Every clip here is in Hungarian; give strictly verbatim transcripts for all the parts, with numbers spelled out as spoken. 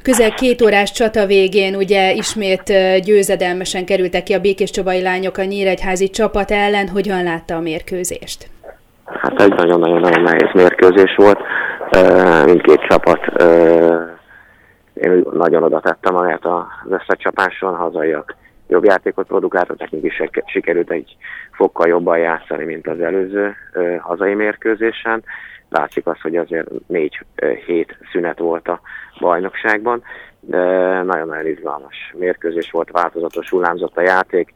Közel két órás csata végén ugye ismét győzedelmesen kerültek ki a békéscsabai lányok a nyíregyházi csapat ellen. Hogyan látta a mérkőzést? Hát egy nagyon-nagyon nehéz mérkőzés volt. Mindkét csapat én nagyon oda tettem magát az összecsapáson, hazaiak jobb játékot produkáltak, nekünk is sikerült egy fokkal jobban játszani, mint az előző hazai mérkőzésen. Látszik az, hogy azért négy hét szünet volt a bajnokságban, de nagyon-nagyon izgalmas mérkőzés volt, változatos, hullámzott a játék,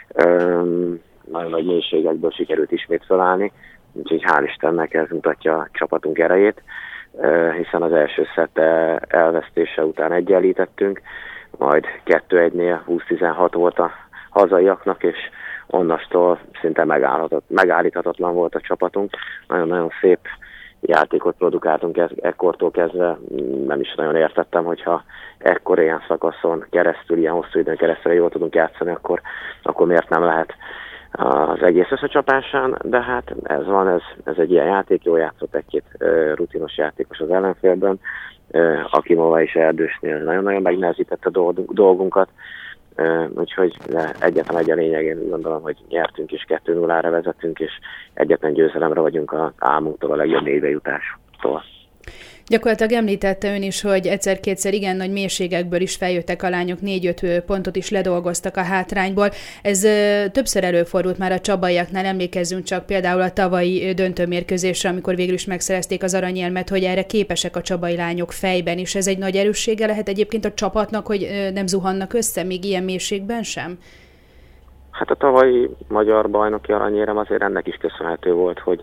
nagyon nagy mélységekből sikerült ismét felállni, úgyhogy hál' Istennek ez mutatja a csapatunk erejét, hiszen az első szett elvesztése után egyenlítettünk, majd kettő egynél húsz tizenhat volt a hazaiaknak, és onnastól szinte megállíthatatlan volt a csapatunk. Nagyon-nagyon szép játékot produkáltunk ekkortól kezdve, nem is nagyon értettem, hogyha ekkor ilyen szakaszon keresztül, ilyen hosszú időn keresztül jól tudunk játszani, akkor, akkor miért nem lehet az egész összecsapásán, de hát ez van, ez, ez egy ilyen játék, jól játszott egy-két uh, rutinos játékos az ellenfélben, uh, Akimova és Erdősnél nagyon-nagyon megnehezítette a dolgunkat, uh, úgyhogy egyetlen egy a lényeg, én gondolom, hogy nyertünk is, kettő nullára vezetünk, és egyetlen győzelemre vagyunk az álmunktól, a legjobb négybe jutástól. Gyakorlatilag említette ön is, hogy egyszer-kétszer igen nagy mélységekből is feljöttek a lányok, négy-öt pontot is ledolgoztak a hátrányból. Ez ö, többször előfordult már a csabaiaknál, emlékezzünk csak például a tavalyi döntőmérkőzésre, amikor végül is megszerezték az aranyérmet, hogy erre képesek a csabai lányok fejben is. Ez egy nagy erőssége lehet egyébként a csapatnak, hogy ö, nem zuhannak össze még ilyen mélységben sem? Hát a tavalyi magyar bajnoki aranyérem azért ennek is köszönhető volt, hogy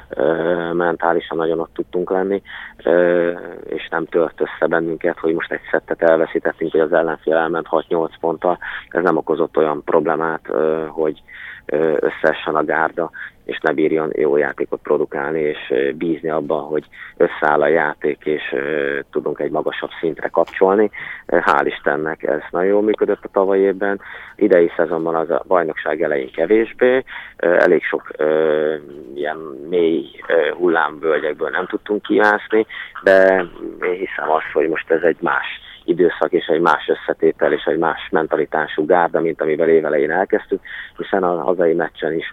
ö, mentálisan nagyon ott tudtunk lenni, ö, és nem tört össze bennünket, hogy most egy szettet elveszítettünk, hogy az ellenfél elment hat-nyolc ponttal. Ez nem okozott olyan problémát, ö, hogy ö, összeessen a gárda, és ne bírjon jó játékot produkálni, és bízni abban, hogy összeáll a játék, és uh, tudunk egy magasabb szintre kapcsolni. Uh, hál' Istennek ez nagyon jól működött a tavalyi évben. Idei szezonban az a bajnokság elején kevésbé. Uh, elég sok uh, ilyen mély uh, hullámvölgyekből nem tudtunk kimászni, de én hiszem azt, hogy most ez egy más időszak és egy más összetétel és egy más mentalitású gárda, mint amivel évelején elkezdtük, hiszen a hazai meccsen is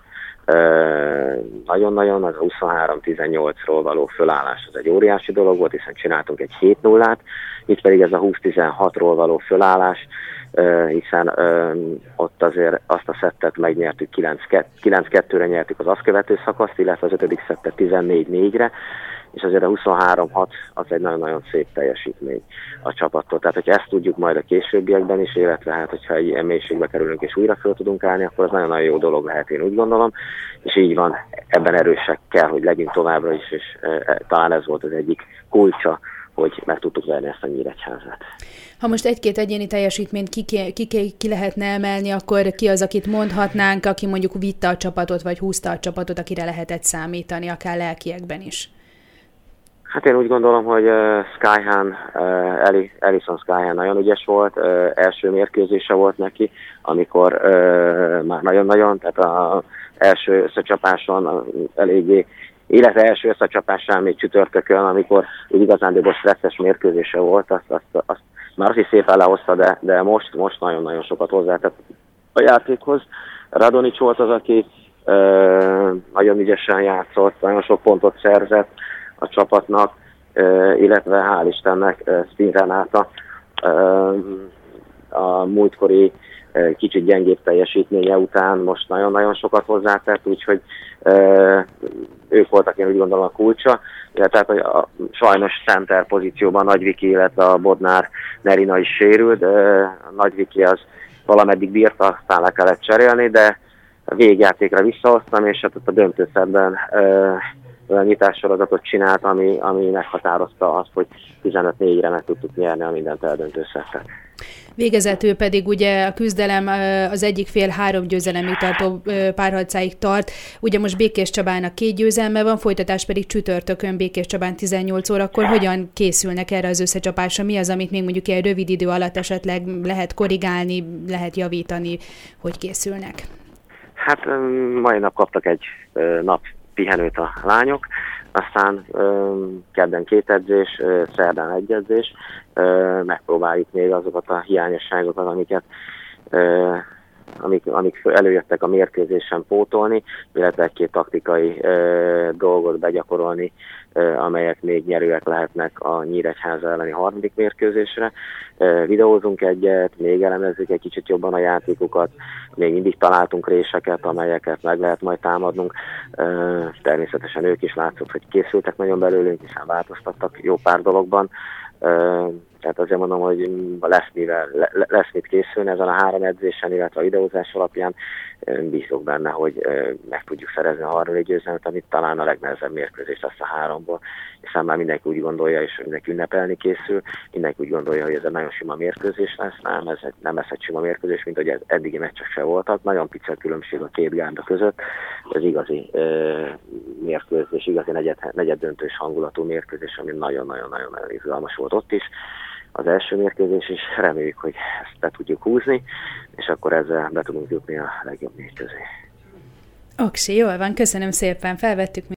nagyon-nagyon az a huszonhárom tizennyolcról való fölállás az egy óriási dolog volt, hiszen csináltunk egy hét nullát, itt pedig ez a húsz tizenhatról való fölállás, hiszen ott azért azt a szettet megnyertük, kilenc kettőre nyertük az azt követő szakaszt, illetve az ötödik szettet tizennégy négyre, és azért a huszonhárom hat az egy nagyon-nagyon szép teljesítmény a csapattól. Tehát, hogyha ezt tudjuk majd a későbbiekben is, illetve hát, hogyha egy ilyen mélységbe kerülünk és újra föl tudunk állni, akkor az nagyon-nagyon jó dolog lehet, én úgy gondolom, és így van, ebben erősek kell, hogy legyünk továbbra is, és e, talán ez volt az egyik kulcsa, hogy meg tudtuk verni ezt a Nyíregyházát. Ha most egy-két egyéni teljesítményt ki, ki, ki, ki lehetne emelni, akkor ki az, akit mondhatnánk, aki mondjuk vitte a csapatot, vagy húzta a csapatot, akire lehetett számítani, akár lelkiekben is? Hát én úgy gondolom, hogy uh, Skyhan, uh, Ellison Skyhan nagyon ügyes volt, uh, első mérkőzése volt neki, amikor uh, már nagyon-nagyon, tehát az első összecsapáson uh, eléggé, illetve első összecsapásán még csütörtökön, amikor úgy igazándiból stresszes mérkőzése volt, azt, azt, azt már azt is szépen lehozta, de, de most, most nagyon-nagyon sokat hozzátett a játékhoz. Radonics volt az, aki uh, nagyon ügyesen játszott, nagyon sok pontot szerzett a csapatnak, illetve hál' Istennek Spin Renáta a múltkori kicsit gyengébb teljesítménye után most nagyon-nagyon sokat hozzátett, úgyhogy ők voltak, én úgy gondolom, a kulcsa. Tehát hogy a sajnos center pozícióban Nagy Viki, illetve a Bodnár Nerina is sérült. A Nagy Viki az valameddig bírta, aztán le kellett cserélni, de a végjátékra visszahoztam, és hát ott a döntőszerben olyan nyitássorozatot csinált, ami, ami meghatározta azt, hogy tizenöt négyre meg tudtuk nyerni a mindent eldöntő szettet. Végezetül pedig ugye a küzdelem az egyik fél három győzelemig tartó párharcáig tart. Ugye most Békéscsabának két győzelme van, folytatás pedig csütörtökön Békéscsabán tizennyolc órakor. Hogyan készülnek erre az összecsapásra? Mi az, amit még mondjuk ilyen rövid idő alatt esetleg lehet korrigálni, lehet javítani, hogy készülnek? Hát mai nap kaptak egy nap pihenőt a lányok, aztán kedden két edzés, szerdán egy edzés, megpróbáljuk még azokat a hiányosságokat, amiket amik, amik előjöttek a mérkőzésen pótolni, illetve egy-két taktikai ö, dolgot begyakorolni, ö, amelyek még nyerőek lehetnek a Nyíregyháza elleni harmadik mérkőzésre. Ö, videózunk egyet, még elemezzük egy kicsit jobban a játékokat, még mindig találtunk réseket, amelyeket meg lehet majd támadnunk. Ö, természetesen ők is látszott, hogy készültek nagyon belőlünk, hiszen változtattak jó pár dologban. Ö, Tehát azért mondom, hogy lesz, mivel, lesz mit készülni ezen a három edzésen, illetve a videózás alapján. Bízok benne, hogy meg tudjuk szerezni a harmadik győzelmet, amit talán a legnehezebb mérkőzés lesz a háromból. Hiszen már mindenki úgy gondolja, és mindenki ünnepelni készül, mindenki úgy gondolja, hogy ez egy nagyon sima mérkőzés lesz. Nem, ez egy, nem lesz egy sima mérkőzés, mint hogy ez eddigi meccsek se voltak. Nagyon pici a különbség a két gárda között. Ez igazi e, mérkőzés, igazi negyed, negyed döntős hangulatú mérkőzés, ami nagyon-nagyon-nagyon izgalmas volt ott is. Az első mérkőzés is, reméljük, hogy ezt be tudjuk húzni, és akkor ezzel be tudunk jutni a legjobb négy közé. Oksi, jól van, köszönöm szépen, felvettük.